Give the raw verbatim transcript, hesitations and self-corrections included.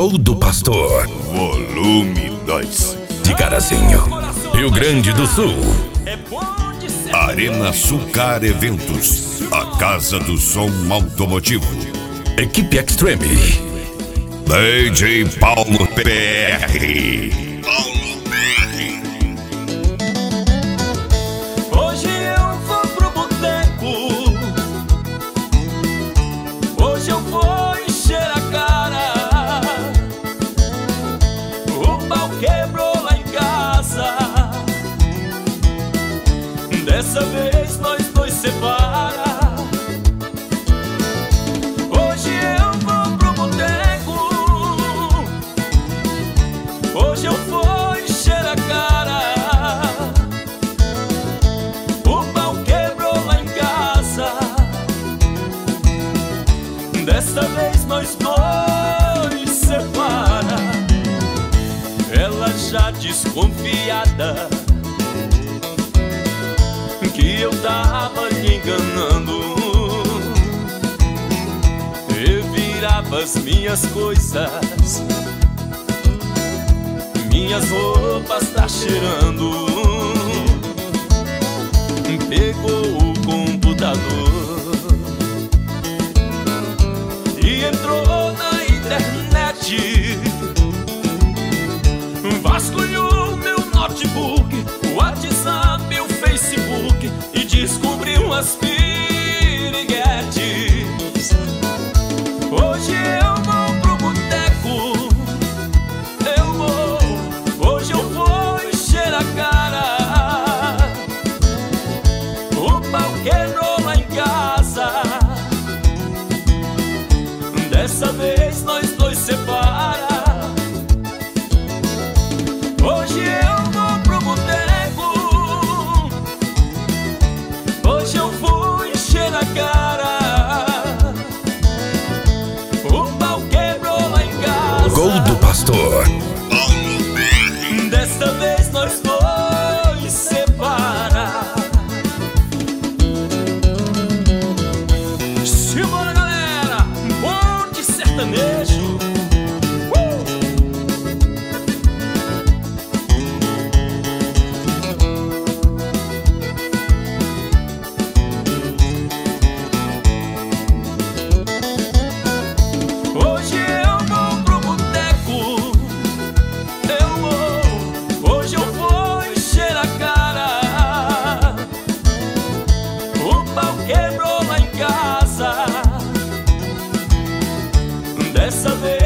Gol do Pastor, Volume dois. de Carazinho, Rio Grande do Sul. Arena Sucar Eventos, a casa do som automotivo. Equipe Extreme, D J Paulo P R. Paulo P R. Hoje eu vou pro boteco, hoje eu vou encher a cara. O pau quebrou lá em casa, dessa vez nós dois separa. Hoje eu vou pro boteco, hoje eu vou encher a cara. O pau quebrou lá em casa, desta vez nós dois separa. Ela já desconfiada que eu tava lhe enganando, eu virava as minhas coisas, minhas roupas tá cheirando. Pegou o computador e entrou na internet, vasculhou meu notebook, o WhatsApp, o Facebook, e descobriu umas piriguetes. Hoje eu vou pro boteco, eu vou, hoje eu vou encher a cara. O pau quebrou lá em casa, dessa vez nós dois separa. Hoje eu vou pro boteco, hoje eu vou encher a cara. O pau quebrou lá em casa, Gol do Pastor, desta vez nós dois separa. Simbora, galera, bom de sertanejo. Hoje eu vou pro boteco, eu vou, hoje eu vou encher a cara. O pau quebrou lá em casa, dessa vez